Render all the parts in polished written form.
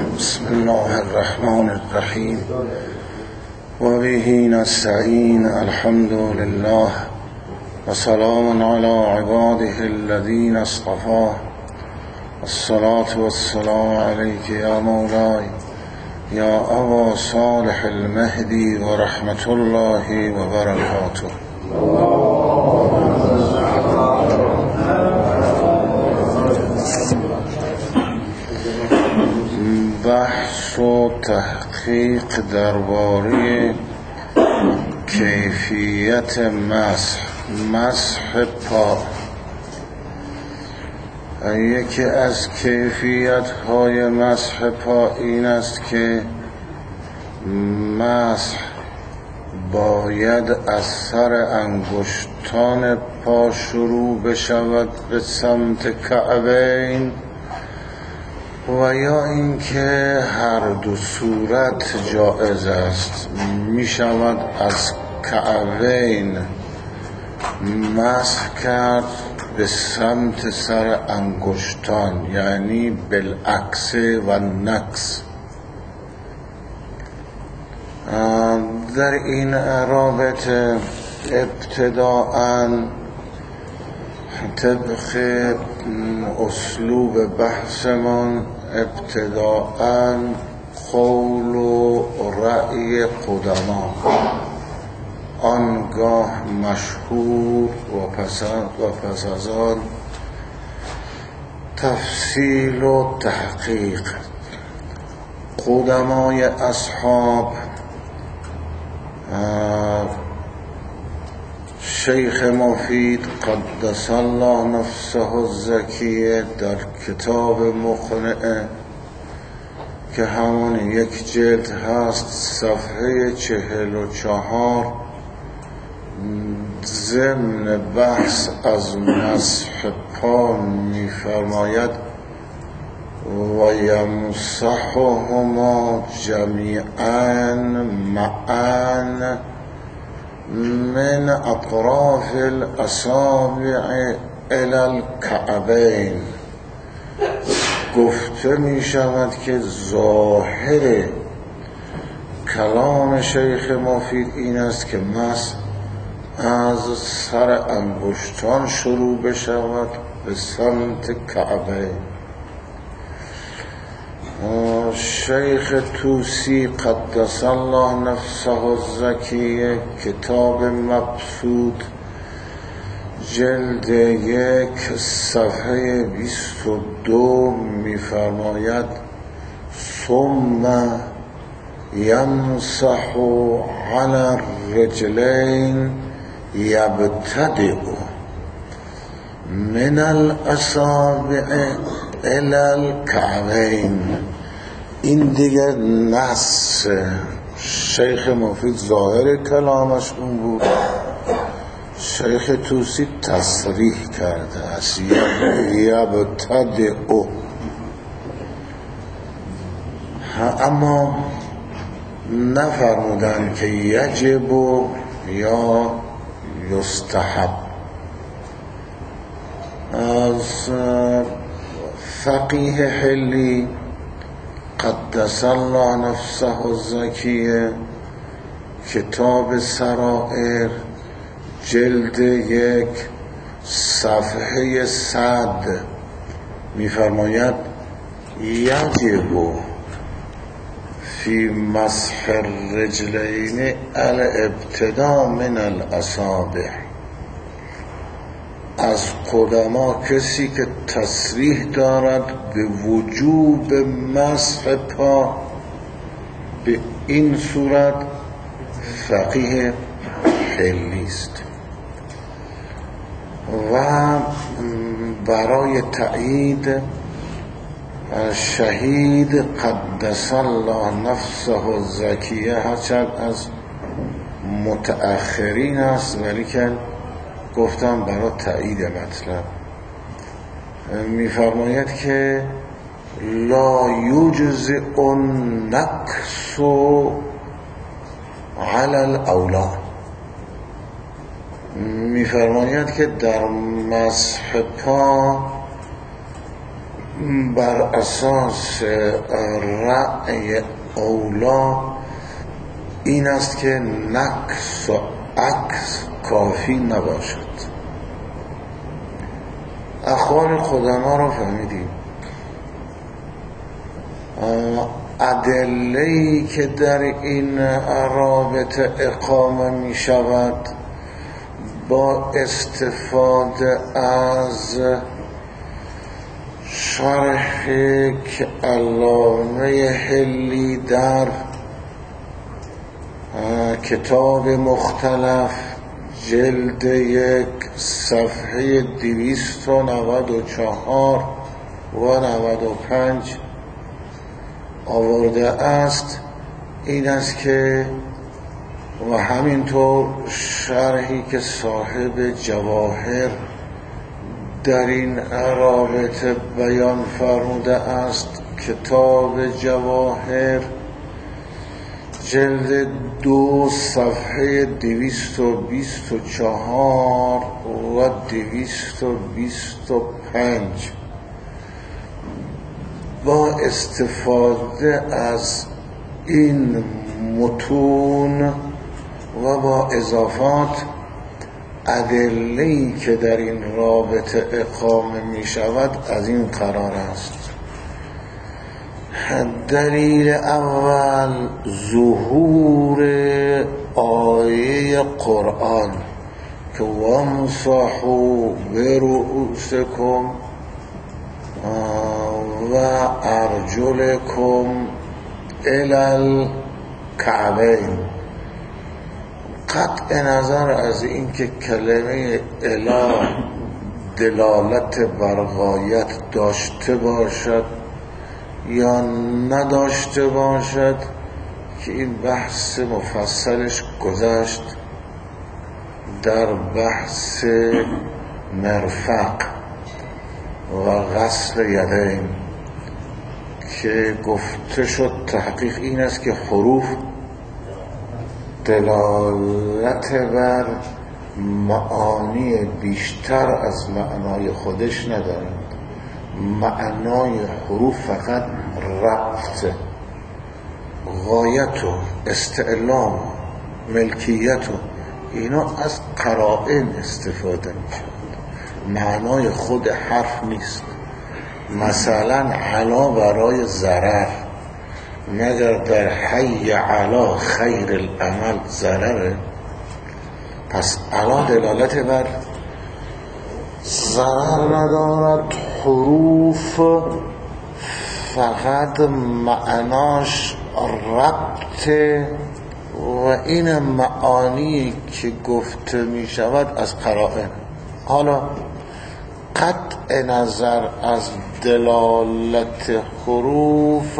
بسم الله الرحمن الرحیم و به نستعین. الحمد لله و سلام علی عباده الذین اصطفى. الصلاة والسلام علیک یا مولای یا ابا صالح المهدی و رحمت الله و برکاته. بحث و تحقیق درباره کیفیت مسح پا. یکی از کیفیت های مسح پا این است که مسح باید از سر انگشتان پا شروع بشود به سمت کعبین، و یا اینکه هر دو صورت جائز است. می شود از کعبین مسح کرد به سمت سر انگشتان، یعنی بالعکس و نکس. در این رابطه ابتداءً طبق اسلوب بحثمان ابتداءً قول و رأی قدما، آنگاه مشهور و پس از آن تفصیل و تحقیق. قدمای اصحاب شیخ مفید قدس الله نفسه الزکیه در کتاب مقنعه که همون یک جلد هست، صفحه 44، ضمن بحث از مسح پا می فرماید و یمسحهما جمیعا معا من اطراف الاصابع الی الکعبین. گفته می شود که ظاهر کلام شیخ مفید این است که مسح از سر انگشتان شروع بشود به سمت کعبه. شیخ طوسی قدس الله نفسه الزکیه کتاب مبسوط جلد 1 صفحه 22 می‌فرماید ثم یمسح علی الرجلین یبتدئ من الاصابع الی الکعبین. این دیگه نص شیخ مفید ظاهر کلامش اون بود، شیخ طوسی تصریح کرده است یبتدئ، اما نفرمودن که یجب یا یستحب. از فقیه حلی قدس الله نفسه الزکیه کتاب سرائر جلد 1 صفحه 100 می‌فرماید یجب فی مسح الرجلین الابتداء من الاصابع. از قدما کسی که تصریح دارد به وجوب مسح پا به این صورت فقیه حلی است. و برای تأیید شهید قدس الله نفسه الزکیه هرچند از متأخرین است، ولی که گفتم برای تأیید مطلب می‌فرماید که لا یجزئ النکس علی الاولی. می‌فرماید که در مسح پا بر اساس رأی اولا این است که نقص و عکس کافی نباشد. اقوال قدما رو فهمیدیم. ادله‌ای که در این رابطه اقامه می شود با استفاده از شرحی که علامه حلی در کتاب مختلف جلد 1 صفحه 294 و 95 آورده است این است که و همینطور شرحی که صاحب جواهر در این رابطه بیان فرموده است، کتاب جواهر جلد 2 صفحه 224 و 225 با استفاده از این متون و با اضافات ادله‌ای که در این رابطه اقامه می شود از این قرار است. دلیل اول ظهور آیه قرآن که وامسحوا برؤوسکم و ارجلکم الی الکعبین. قطع نظر از اینکه کلمه اله دلالت بر غایت داشته باشد یا نداشته باشد که این بحث مفصلش گذشت در بحث مرفق و غسل یدین که گفته شد تحقیق این است که حروف دلالت بر معانی بیشتر از معنای خودش ندارند. معنای حروف فقط ربط، غایت و استعلام، ملکیت و اینا از قرائن استفاده می شود. معنای خود حرف نیست. مثلا علا برای ضرر، مگر در حی علا خیر العمل ضرره؟ پس علا دلالت بر ضرر ندارد. حروف فقط معناش ربط و این معانی که گفته می شود از قرائن. حالا قطع نظر از دلالت حروف،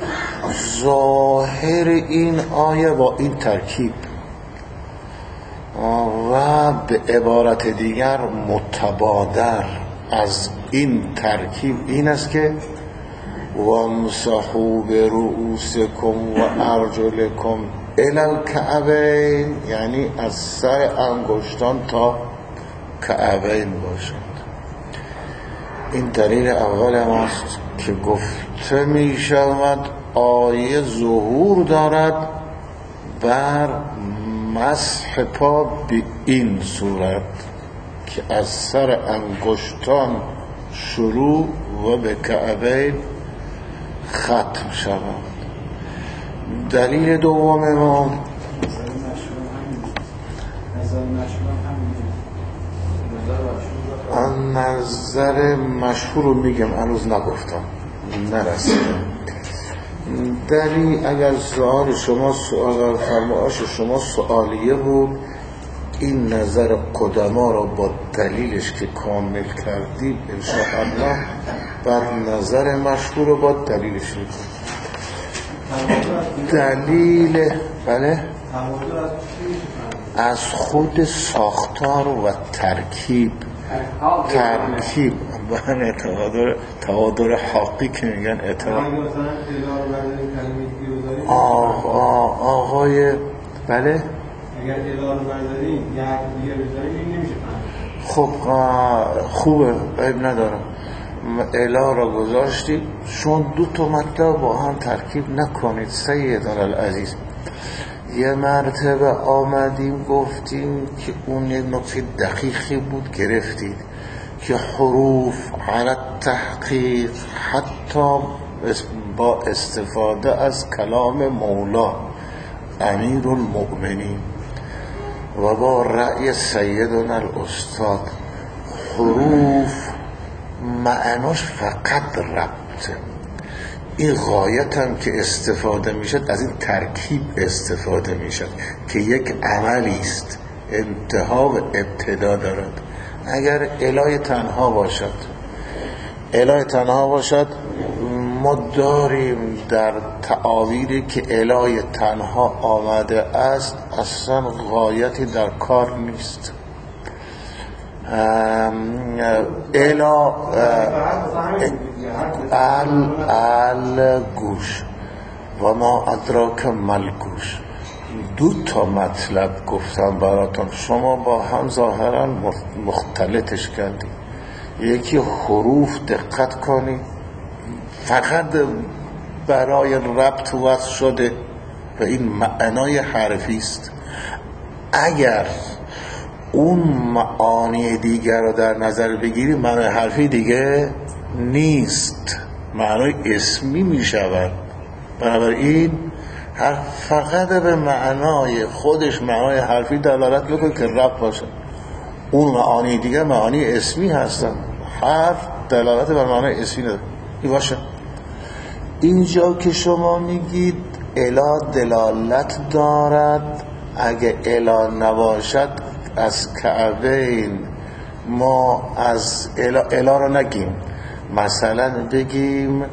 ظاهر این آیه با این ترکیب و به عبارت دیگر متبادر از این ترکیب این است که وامسحوا برؤوسکم و ارجلکم الی الکعبین، یعنی از سر انگشتان تا کعبین باشد. این دلیل اول ماست که گفته می شود آیه ظهور دارد بر مسح پا به این صورت که از سر انگشتان شروع و به کعبین ختم شود. دلیل دوم ما نظر مشهور رو میگم، هنوز نگفتم، نرسیدم. دلیل اگر سوال شما سوال فرمایش شما سوالیه بود، این نظر قدما را با دلیلش که کامل کردیم انشاءالله بر نظر مشهور رو با دلیلش میکنیم. دلیل بله از خود ساختار و ترکیب بله توادر حقی که میگن اعتبار آقای بله اگر اله رو برداریم یا دیگه بذاریم این نمیشه. خب خوبه، عیب ندارم. اله را گذاشتید، شما دو تا مطلب با هم ترکیب نکنید. سیدنا العزیز یه مرتبه آمدیم گفتیم که اون یک نکته دقیقی بود، گرفتید که حروف علی تحقیق حتی با استفاده از کلام مولا امیر المؤمنین و با رأی سیدنا الاستاد، حروف معناش فقط ربطه. این غایت هم که استفاده میشد از این ترکیب استفاده میشد که یک عملی است، انتها و ابتدا دارد. اگر اله تنها باشد ما داریم در تعابیری که اله تنها آمده است اصلا غایتی در کار نیست. گوش و ما ادراک مل گوش. دو تا مطلب گفتم براتون، شما با هم ظاهرا مختلطش کردید. یکی حروف دقت کنید، فقط برای ربط وصل شده و این معنای حرفی است. اگر اون معانی دیگر رو در نظر بگیری معنای حرفی دیگه نیست، معنای اسمی می شود. بنابراین فقط به معنای خودش، معنای حرفی دلالت بکنه که ربط باشه. اون معانی دیگه معانی اسمی هستن، حرف دلالت بر معنای اسمی نداره. این باشه. اینجا که شما میگید اله دلالت دارد، اگه اله نباشد از کعبین ما از اله رو نگیم، مثلا بگیم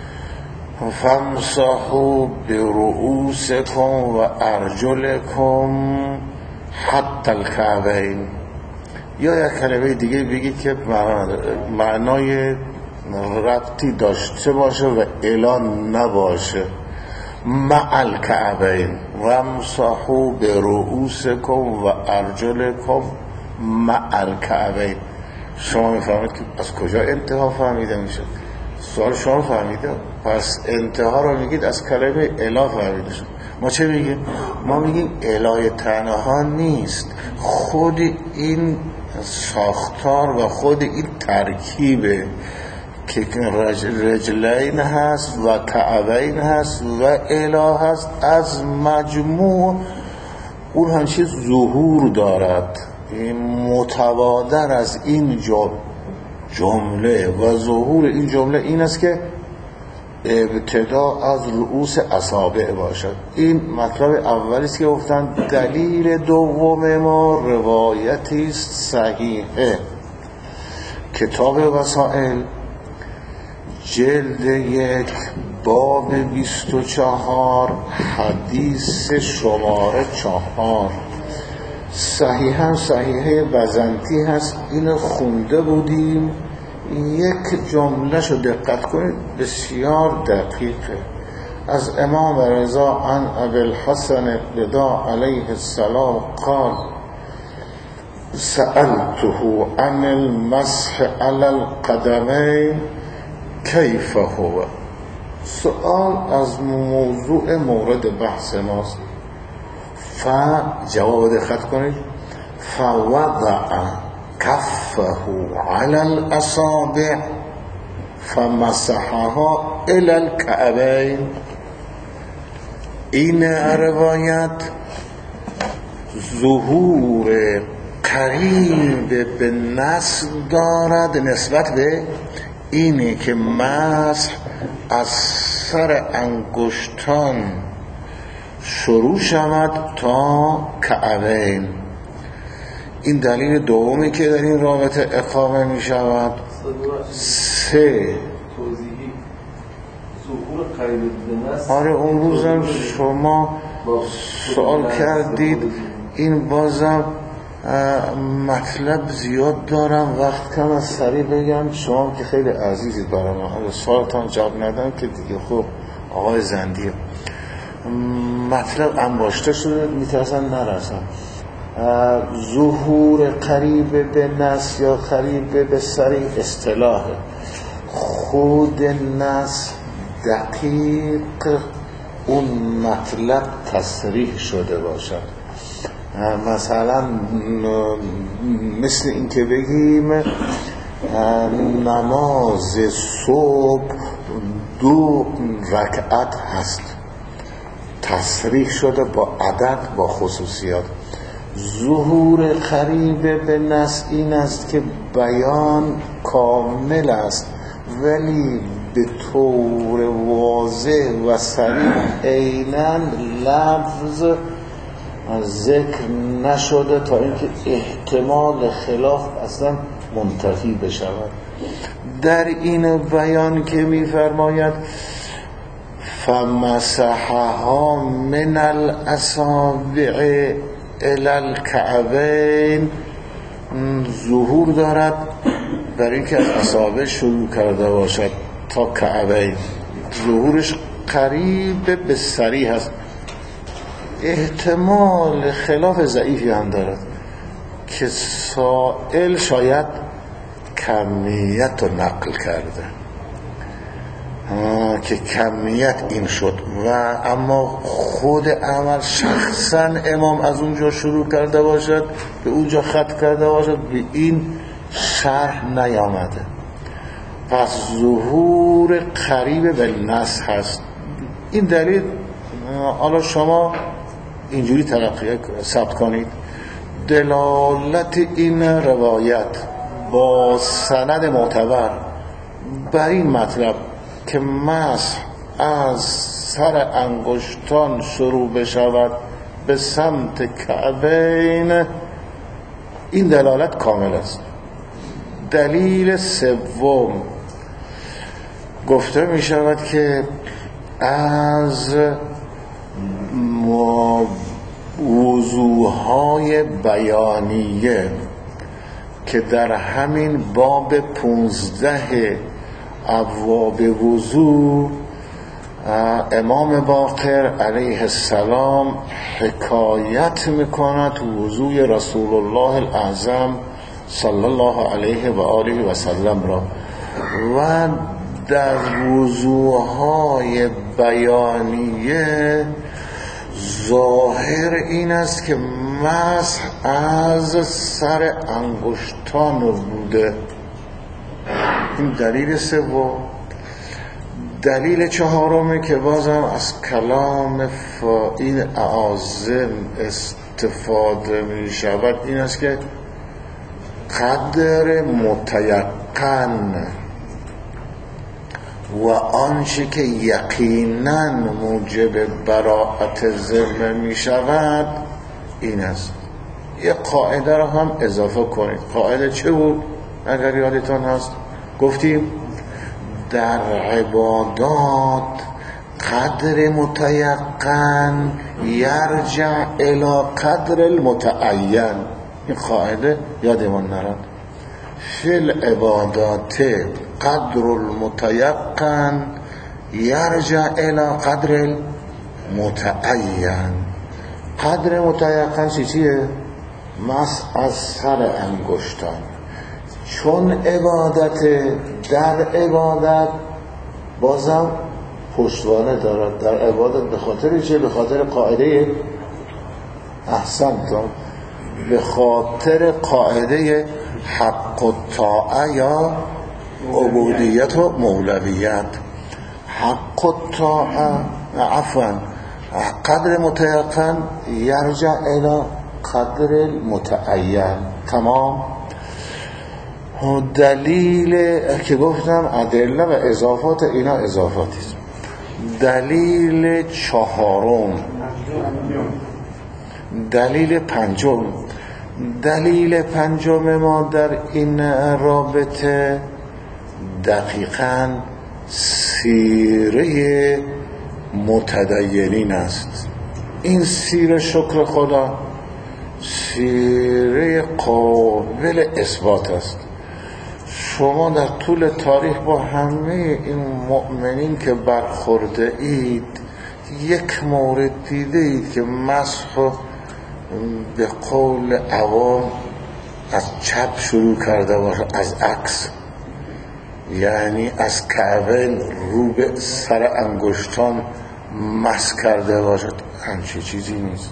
فامسحوا برؤوسکم و ارجلکم حتی الکعبین، یا یک کلمه دیگه بگید که معنای ربطی داشته باشه و اله نباشه. مع الکعبین وامسحوا برؤوسکم و ارجلکم مع الکعبین. شما میفهمید که از کجا انتها فهمیده میشه؟ سوال شما فهمیده، پس انتها رو میگید از کلمه اله فهمیده شد. ما چه میگیم؟ ما میگیم اله تنها نیست، خود این ساختار و خود این ترکیبه که رجلین هست و کعبین هست و اله هست، از مجموع اون همچه ظهور دارد. متبادر از این جمله و ظهور این جمله این است که ابتدا از رؤوس اصابع باشد. این مطلب اولی است که گفتن. دلیل دوم ما روایتی است صحیحه، کتاب وسائل جلد 1 باب 24 حدیث شماره 4 صحیحه بزنطی هست. اینو خونده بودیم. یک جمله شو دقت کنید، بسیار دقیقه. از امام رضا عن ابی الحسن رضا علیه السلام قال سألته عن المسح على القدمين کیف هو. سؤال از موضوع مورد بحث ماست. جواب دقت کنید. فوضع کفه على الاصابع فمسحها الى الكعبين. این روایت ظهور قریب به نص دارد نسبت به اینه که مسح از سر انگشتان شروع شود تا کعبین. این دلیل دومی که در این رابطه اقامه می شود. 3 آره اون روزم شما سوال کردید. این بازم مطلب زیاد دارم، وقت کم، از سریع بگم. شما که خیلی عزیزید برای من، سوالتان جواب ندم که دیگه خب آقای زندیه مطلب انباشته شده، میترسن نرسم. ظهور قریب به نص یا قریب به سریع اصطلاحه. خود نص دقیق اون مطلب تصریح شده باشد. مثلا مثل این که بگیم نماز صبح 2 رکعت هست، تصریح شده با عدد، با خصوصیات. ظهور قریب به نص این است که بیان کامل است ولی به طور واضح و صریح عیناً لفظ ذکر نشده تا اینکه احتمال خلاف اصلا منتفی بشود. در این بیان که می‌فرماید فمسحها من الاصابع الی الکعبین، ظهور دارد برای اینکه از اصابع شروع کرده باشد تا کعبین. ظهورش قریب به صریح است. احتمال خلاف ضعیفی هم دارد که سائل شاید کمیت رو نقل کرده که کمیت این شد و اما خود عمل شخصا امام از اونجا شروع کرده باشد به اونجا ختم کرده باشد، به این شرح نیامده. پس ظهور قریب به نص هست. این دلیل حالا شما اینجوری ثبت کنید: دلالت این روایت با سند معتبر بر این مطلب که مسح از سر انگشتان شروع بشود به سمت کعبین، این دلالت کامل است. دلیل سوم گفته می شود که از وضوهای بیانیه که در همین باب 15 ابواب وضو امام باقر علیه السلام حکایت میکند وضوی رسول الله الاعظم صلی الله علیه و آله و سلم را، و در وضوهای بیانیه ظاهر این است که مسح از سر انگشتان بوده. این دلیل سوم. دلیل چهارمی که بازم از کلام این اعاظم استفاده می شود این است که قدر متیقن و آنچه که یقینا موجب براءت ذمه می شود این است. یه قاعده را هم اضافه کنید. قاعده چه بود؟ اگر یادتان هست گفتیم در عبادات قدر متیقن یرجع الی قدر المتعین. این قاعده یادمان نرد. فی العبادات قدر المتیقن یرجع الی قدر المتعین. قدر متیقن چیه؟ مسح از سر انگشتان. چون عبادت در عبادت بازم پشتوانه دارد. در عبادت به خاطر چه؟ به خاطر قاعده احسنتم، به خاطر قاعده حق الطاعه یا عبودیت و مولویت. حق الطاعه عفوا قدر متیقن یرجع الی قدر المتعین. تمام. دلیل که گفتم ادله و اضافات اینا اضافاتی است. دلیل چهارم، دلیل پنجم ما در این رابطه دقیقاً سیره متدینین است. این سیره شکر خدا سیره قابل اثبات است. شما در طول تاریخ با همه این مؤمنین که برخورده اید یک مورد دیده اید که مسح به قول عوام از چپ شروع کرده باشه، از عکس. یعنی از کعبه رو به سر انگشتان مس کرده باشد، همچه چیزی نیست.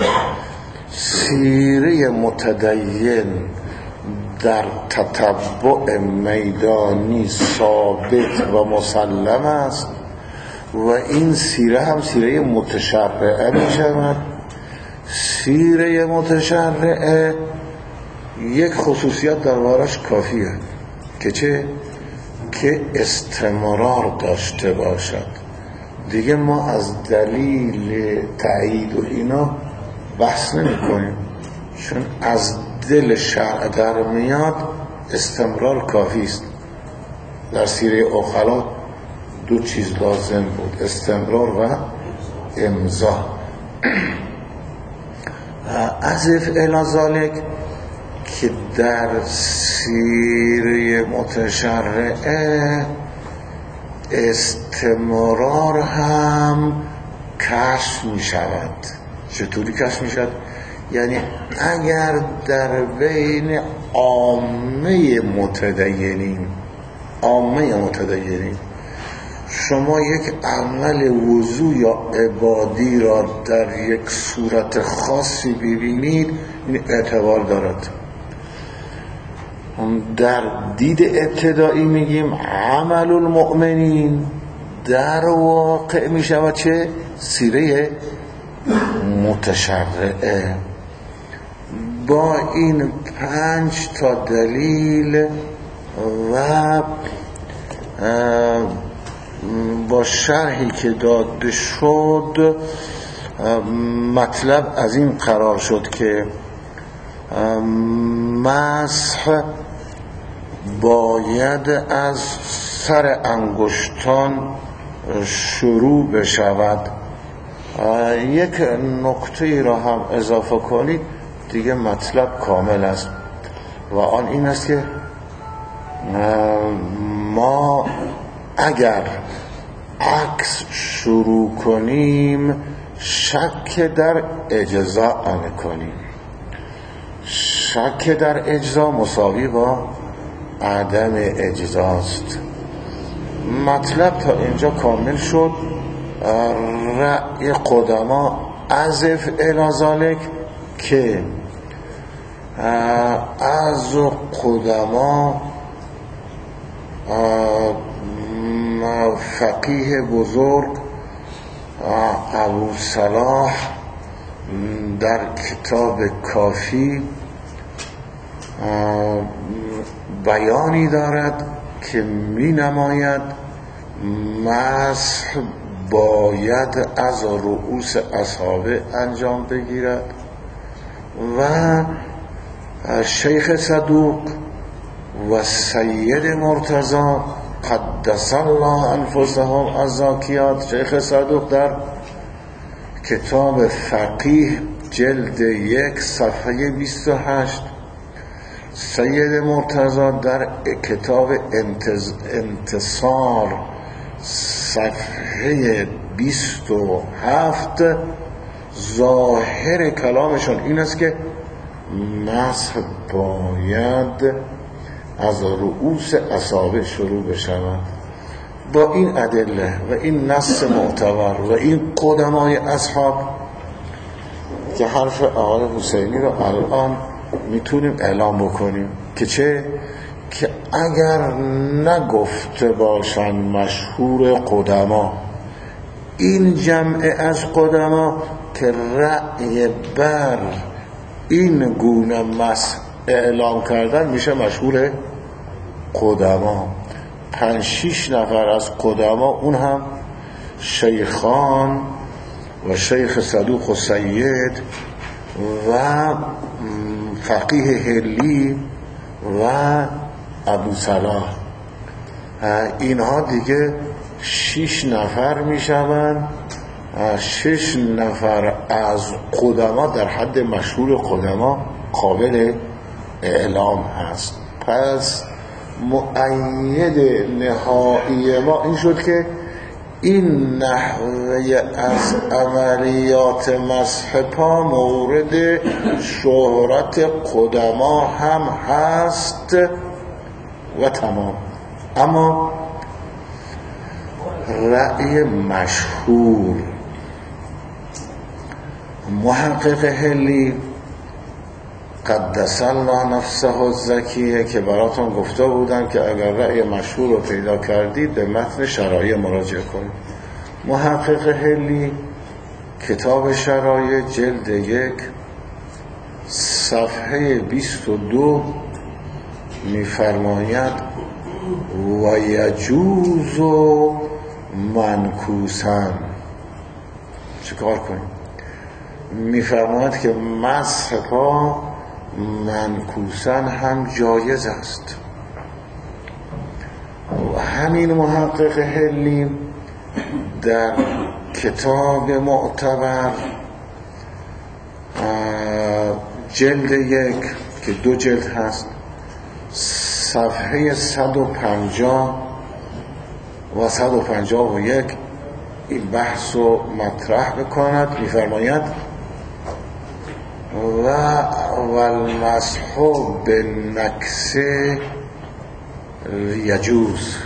سیره متدین در تتبع میدانی ثابت و مسلم است و این سیره هم سیره متشرعه می شود. سیره متشرعه یک خصوصیت دربارش کافیه که چه؟ که استمرار داشته باشد. دیگه ما از دلیل تایید و اینا بحث نمی کنیم، چون از دل شرع در میاد استمرار کافی است. در سیره عقلا دو چیز لازم بود، استمرار و امضا. اضف الی ذالک که در سیره متشرعه استمرار هم کشف می شود. چطوری کشف می شود؟ یعنی اگر در بین عامه متدینین شما یک عمل وضو یا عبادی را در یک صورت خاصی ببینید، این اعتبار دارد. در دید ابتدایی میگیم عمل المؤمنین، در واقع میشود چه؟ سیره متشرعه. با این 5 تا دلیل و با شرحی که داده شد مطلب از این قرار شد که مسح باید از سر انگشتان شروع بشود. یک نکته را هم اضافه کنید دیگه مطلب کامل است و آن این است که ما اگر عکس شروع کنیم شک در اجزا نکنیم. شک در اجزا مساوی با عدم اجزاست. مطلب تا اینجا کامل شد. رأی قدما اضف الی ذالک که از قدما فقیه بزرگ ابو صلاح در کتاب کافی بیانی دارد که می نماید مسح باید از رؤوس اصحابه انجام بگیرد و شیخ صدوق و سید مرتضی قدس الله انفسهم الزاکیات، شیخ صدوق در کتاب فقیه جلد 1 صفحه 28، سید مرتضی در کتاب انتصار صفحه 27 ظاهر کلامشون این است که مسح باید از رؤوس اصابع شروع بشود. با این ادله و این نص معتبر و این قدمای اصحاب که حرف آقای حسینی رو الان میتونیم اعلام بکنیم که چه؟ که اگر نگفته باشن مشهور قدما، این جمع از قدما که رأی بر این گونه مسح اعلام کردن میشه مشهور قدما. 5-6 نفر از قدما، اون هم شیخان و شیخ صدوق و سید و فقیه هلی و ابو صلاح، اینها دیگه 6 نفر میشوند. 6 نفر از قدما در حد مشهور قدما قابل اعلام هست. پس مؤید نهایی ما این شد که این نحوه از عملیات مسح پا مورد شهرت قدما هم هست و تمام. اما رأی مشهور محقق حلی قدس الله نفسه الزکیه که براتون گفته بودم که اگر رأی مشهور رو پیدا کردید به متن شرایع مراجعه کنید. محقق حلی کتاب شرایع جلد 1 صفحه 22 میفرماید و یجوز منکوسن. چه کار کنیم؟ میفرماید که مسح پا منکوسن هم جایز است. و همین محقق حلی در کتاب معتبر جلد 1 که 2 جلد هست صفحه 150 و 151 این بحث رو مطرح بکند. میفرماید و المسح بالنکس یجوز.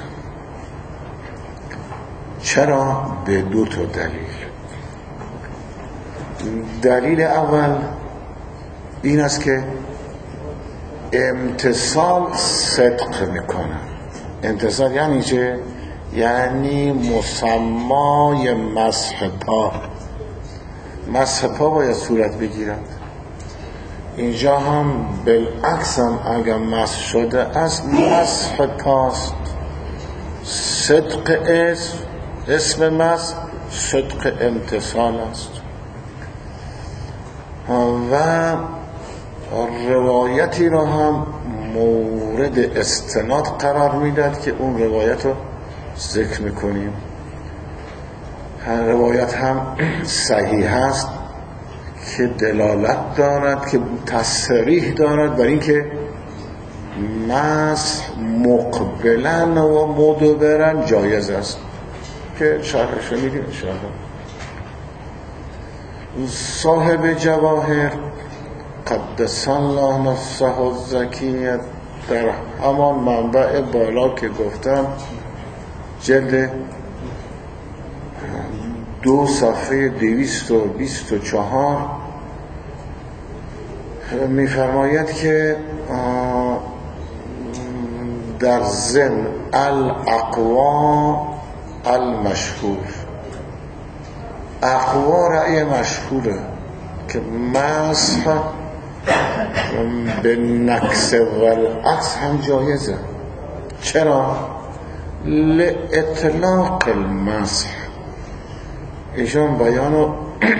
چرا؟ به 2 تا دلیل. دلیل اول این است که امتصال صدق میکنه. امتصال یعنی چه؟ یعنی مسمای مسح پا. مسح پا باید صورت بگیرد. اینجا هم بالعکس هم اگر مسح شده است مسح پاست. صدق اسم مسح صدق امتصال است. و روایتی را هم مورد استناد قرار میداد که اون روایت رو ذکر میکنیم. روایت هم صحیح است که دلالت دارد که تصریح دارد بر این که مسح مقبلا و مدبرا جایز است که شرحش میدیم انشاءالله. صاحب جواهر قدس الله نفسه الزکیه در همان منبع بالا که گفتم جلد 2 صفحه 224 میفرماید که در ضمن الاقوا المشهور، اقوا رأی مشهوره که مسح به نکس و العکس هم جایزه. چرا؟ لإطلاق المسح. ایشان بیانو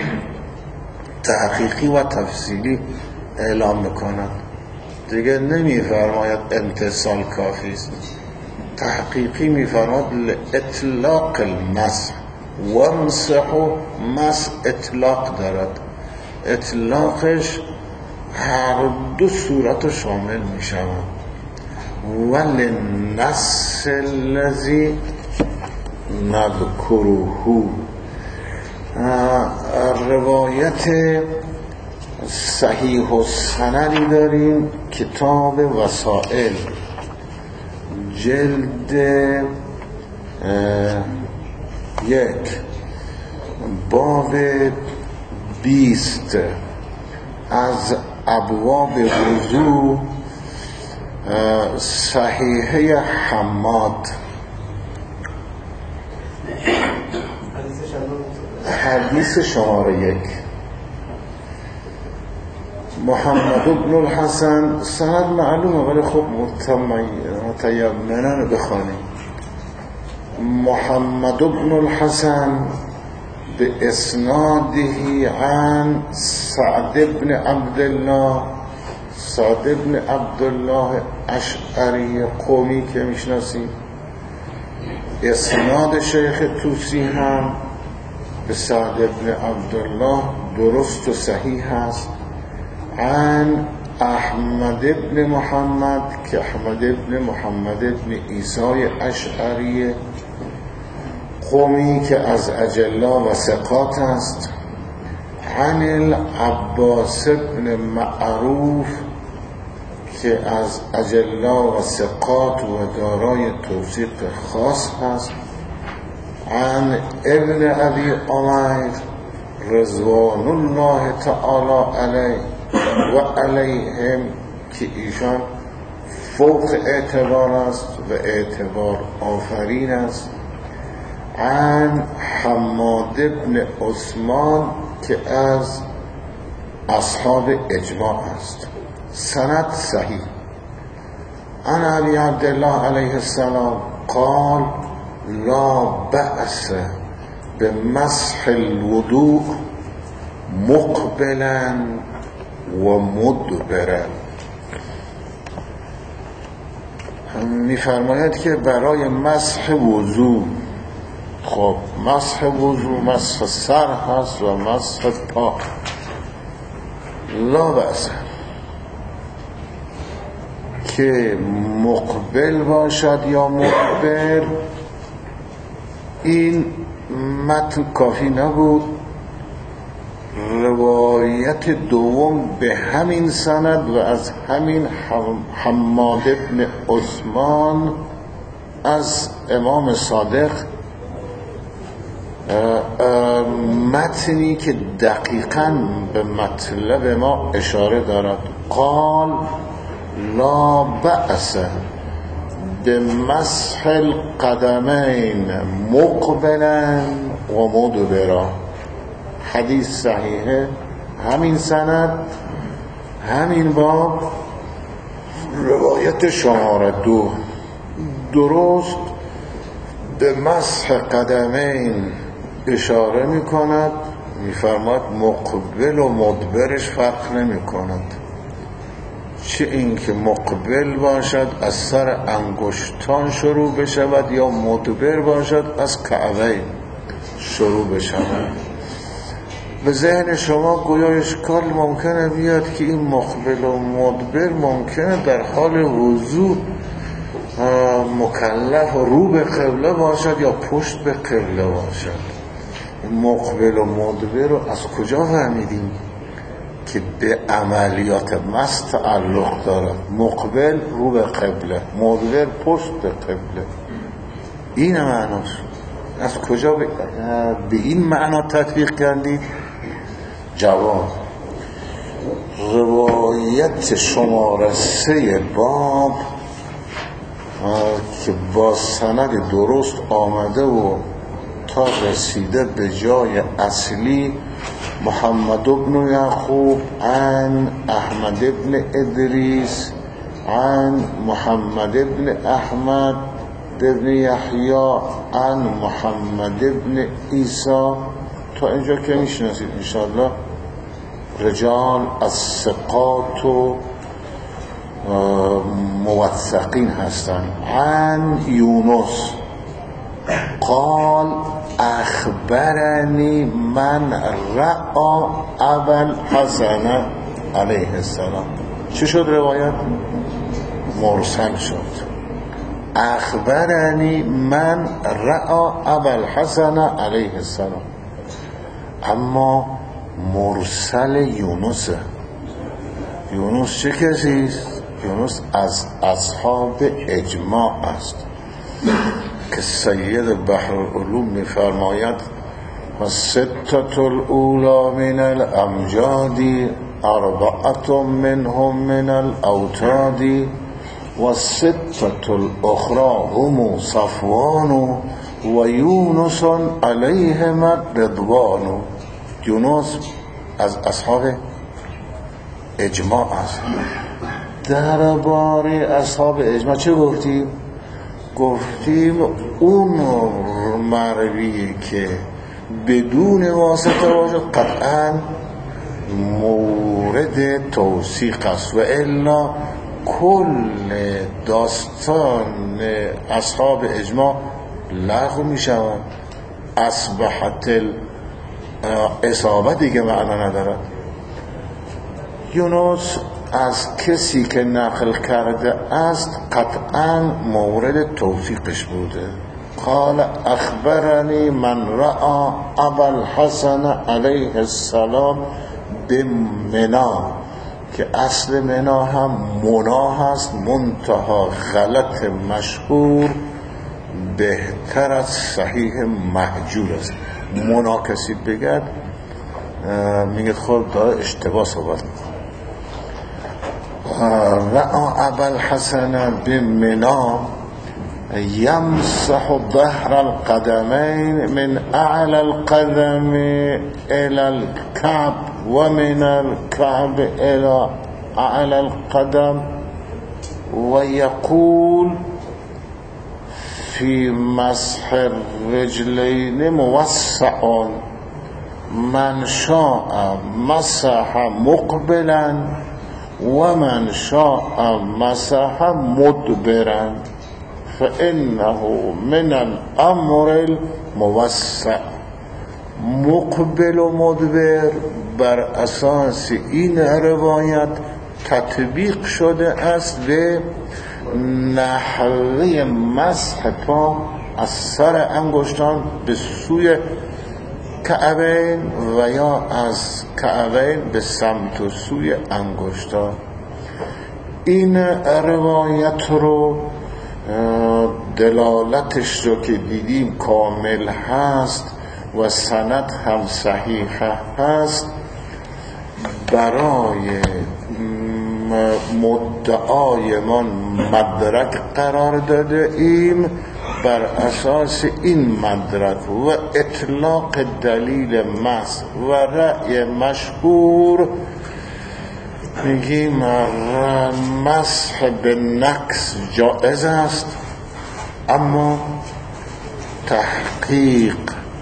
تحقیقی و تفصیلی اعلام میکنند، دیگه نمیفرماید امتصال کافی است. تحقیقی میفرماید لإطلاق المسح و مسح و مسح اطلاق دارد. اطلاقش هر 2 صورت شامل می شود. وللنص الذی نذکره، روایت صحیح و سندی داریم کتاب وسائل جلد 1 باب 20 از ابواب وضو صحیحه حماد، حدیث شماره 1. محمد بن الحسن سند معلومه ولی خب متیمنا بخوانیم. محمد بن الحسن به اسناده عن سعد بن عبدالله، سعد بن عبدالله اشعری قومی که میشناسیم. اسناد شیخ توسی هم به سعد بن عبدالله درست و صحیح است. عن احمد بن محمد که احمد بن محمد بن عیسی اشعری قومی که از اجلا و ثقات است. عن العباس بن معروف که از اجلا و ثقات و دارای توثیق خاص هست. عن ابن ابی عمیر رضوان الله تعالی علیه و علیهم که ایشان فوق اعتبار است و اعتبار آفرین است. عن حماد بن عثمان که از اصحاب اجماع است. سند صحیح. عن ابی عبدالله علیه السلام قال لا بأس بمسح الوضوء مقبلا و مدبرا. می‌فرماید که برای مسح وضو، خب مسح وضو مسح سر هست و مسح پا، لا بأس که مقبل باشد یا مدبر. این متن کافی نبود، روایت دوم به همین سند و از همین حماد بن عثمان از امام صادق، متنی که دقیقاً به مطلب ما اشاره دارد. قال لا بأس بمسح القدمین مقبلا و مدبرا. حدیث صحیحه، همین سند، همین باب، روایت شماره 2 درست به مسح قدمین اشاره می کند. می فرماید مقبل و مدبرش فرق نمی کند، چه این که مقبل باشد از سر انگشتان شروع بشود یا مدبر باشد از کعبه شروع بشود. به ذهن شما گویا اشکال ممکنه بیاد که این مقبل و مدبر ممکنه در حال وضو مکلف رو به قبله باشد یا پشت به قبله باشد. مقبل و مدبر رو از کجا فهمیدیم که به عملیات مس تعلق دارد؟ مقبل رو به قبله، مدبر پشت به قبله، این معناست. از کجا به این معنا تطبیق کردید؟ جواب: روایت شماره 3 باب که با سند درست آمده و تا رسیده به جای اصلی، محمد بن یعقوب عن احمد بن ادریس عن محمد بن احمد بن یحیی عن محمد بن عیسی. تا اینجا که میشناسید انشاءالله. رجال از ثقات و موثقین هستند. عن یونس قال اخبرنی من رأى ابا الحسن علیه السلام. چی شد روایت؟ مرسل شد. اخبرنی من رأى ابا الحسن علیه السلام. اما مرسل یونس. یونس چه کسی است؟ یونس از اصحاب اجماع است که سید بحرالعلوم می‌فرماید و ستة الاولی من الامجاد اربعة منهم من الاوتاد و ستة الاخرى هم صفوان و یونس علیهم الرضوان. یونس از اصحاب اجماع است. درباره اصحاب اجماع چه گفتیم؟ گفتیم اون مروی که بدون واسطه باشد قطعا مورد توثیق است و الا کل داستان اصحاب اجماع لغو می شود. اصبحت اصابه دیگه معنا ندارد. یونس از کسی که نقل کرده است قطعا مورد توثیقش بوده. قال اخبرنی من رأى ابا الحسن علیه السلام بمنا که اصل منا هم منا هست، منتها غلط مشهور بهتر از صحیح مهجور است. منا کسی بگد میگه خود داره اشتباه صحبت میکنه. رأى ابا الحسن بمنا يمسح ظهر القدمين من اعلى القدم الى الكعب ومن الكعب الى اعلى القدم ويقول في مسح الرجلين موسع من شاء مسح مقبلا ومن شاء مسح مدبرا فإنه من الأمر الموسع. مقبل و مدبر بر اساس این روایت تطبیق شده است به نحوه مسح پا از سر انگشتان به سوی کعبین و یا از کعبین به سمت و سوی انگشتان. این روایت رو دلالتش رو که دیدیم کامل هست و سند هم صحیح هست. برای مدعای من مدرک قرار داده ایم. بر اساس این مدرک و اطلاق دلیل مسح و رأی مشهور میگیم مسح به نکس جائز است، اما تحقیق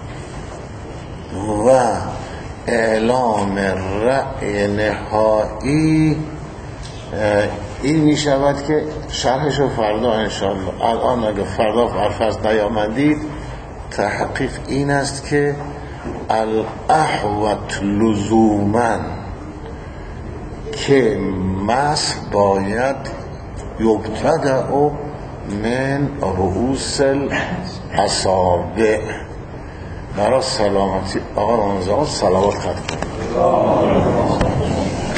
و اعلام رأی نهایی این می شود که شرحشو فردا انشاءالله. الان اگه فردا فرفض نیامدید، تحقیق این است که الاحوط لزوماً که مسح باید یبتدأ من رؤوس الاصابع. برای سلامتی آقا رمضان صلوات خط کنید.